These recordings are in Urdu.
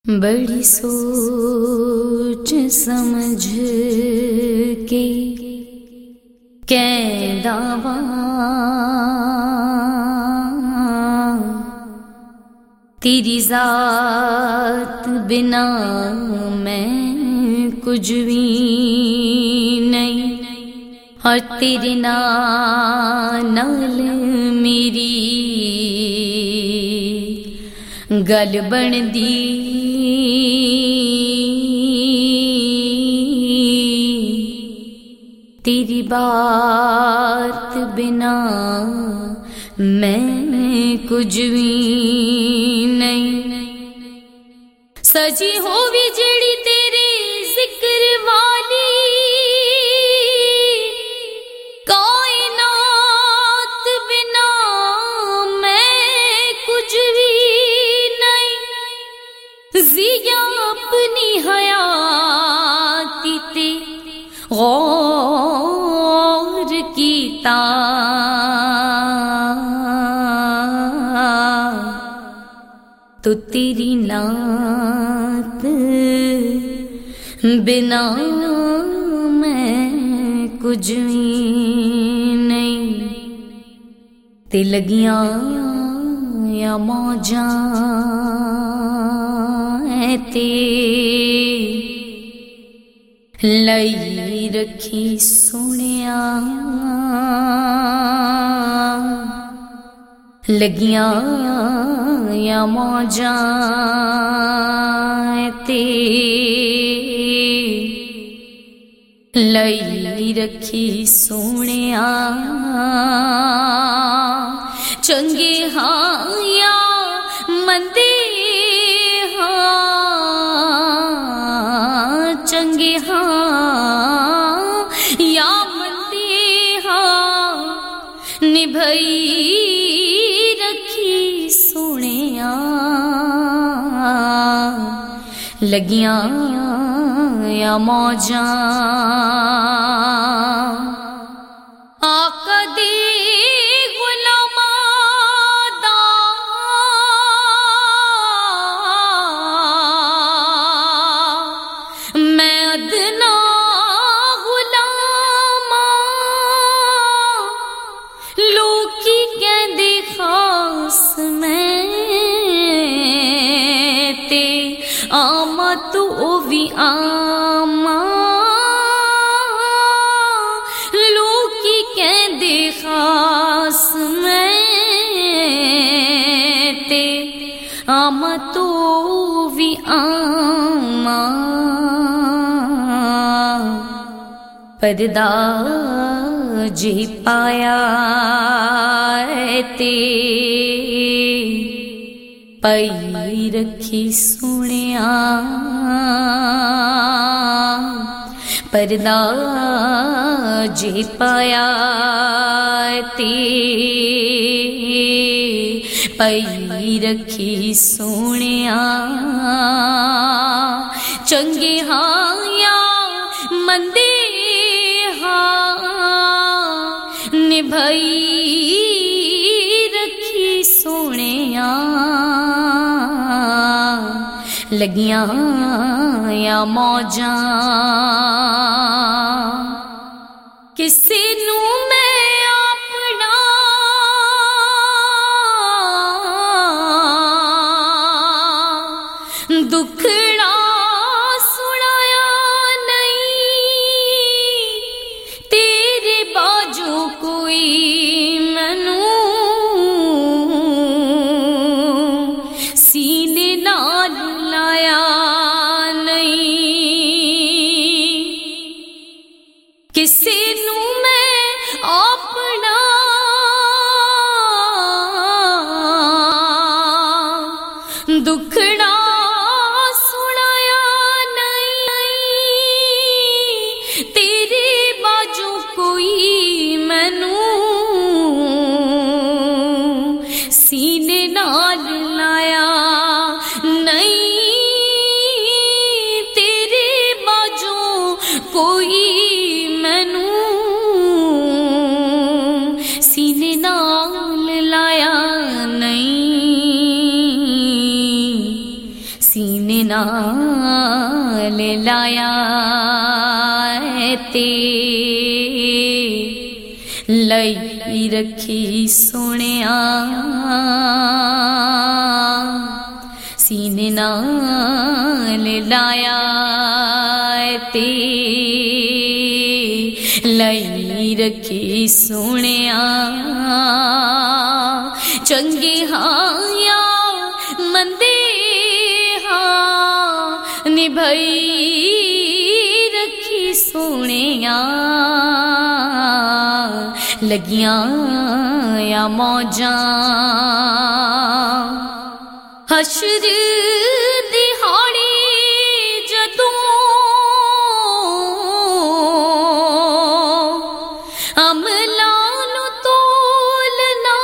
بڑی سوچ سمجھ کے کہنداواں تیری ذات بنا میں کچھ بھی نہیں، اور تیرے نال میری گل بن دی، تیری بات بنا میں کچھ بھی نہیں، سجی ہووی جڑی تیرے ذکر والی کائنات بنا میں کچھ بھی نہیں، زیا اپنی حیات تے غور کیتا تو تیری نعت بنا میں کچھ بھی نہیں، تے لگیاں یا موجاں تے لئی رکھی سنیا، لگیاں یا موجاں تے لئی رکھی سنیا، چنگے ہاں یا مندے ہاں، چنگے ہاں یا مندے ہاں، نبھائی رکھی سنیا، لگیاں یا موجاں آقا دے غلاماں دا میں ادنا غلاماں، لوکی کہندے خاص میں تے آما تو او بھی آما، لوکی کہندے خاص میں تے آما تو بھی آما، پردہ جی پایا تے پئی رکھی سنیا، پردہ جی پایا تے پئی رکھی سنیا، چنگے ہاں یا مندے ہاں، نبھائی رکھی سنیا، لگیاں یا موجاں کسے نو میں اپنا دکھڑا سنایا نہیں، تیرے باجو کوئی مینوں سینے نال لایا نہیں، کسے نو میں اپنا دکھڑا سنایا نہیں، تیرے باجو کوئی مینوں سینے نال لایا نہیں، تیرے باجو کوئی مینوں سینے نال لایا نہیں، सीने नाल लाया ते लई रखी सोनिया सीने नाल लाया ते लई रखी सोनिया चंगे हाँ या मंदे निभाई रखी सोनिया लगियां या मौजां हशर दिहाड़ी जदों अमलां नूं तोलना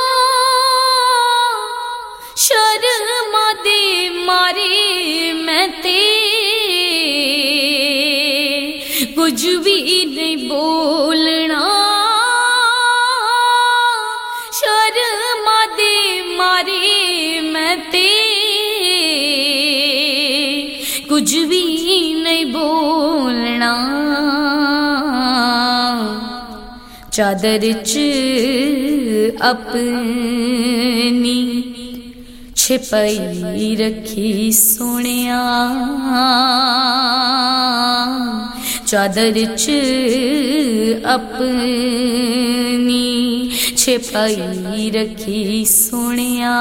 शर्मा दे मारे मैं ते कुछ भी नहीं बोलना शर्मा दे मारे मैं ते कुछ भी नहीं बोलना चादर च अपनी छिपाई रखी सोनिया चादर च अपनी छिपाई रखी सोनिया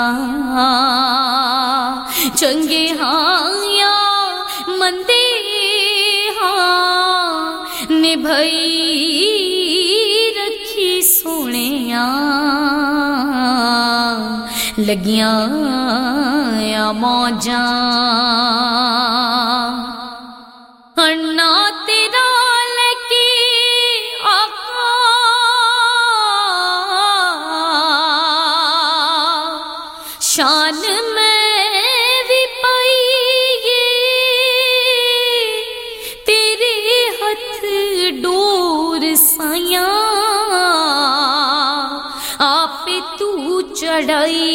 चंगे हाँ या मंदे हाँ निभाई रखी सोनिया लगियां या मौजां अन्ना तेरा लेके आका शान में भी पाइए तेरे हथ डोर साया आप तू चढ़ाई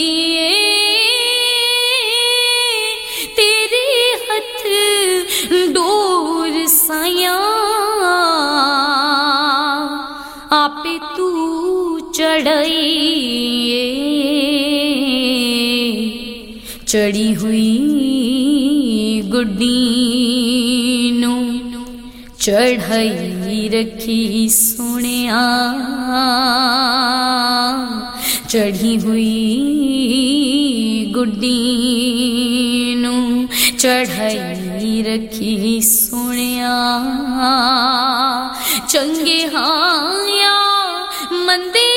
तेरे हथ डोर साया आप तू चढ़ाई चढ़ी हुई गुड्डी नूं चढ़ाई रखी सोनिया चढ़ी हुई गुड्डी नूं चढ़ाई रखी सोनिया चंगे हाँ या मंदे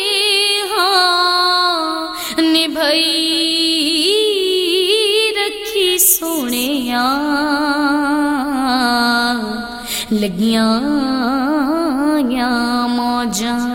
हाँ निभाई रखी सोनिया लगियां या मौजां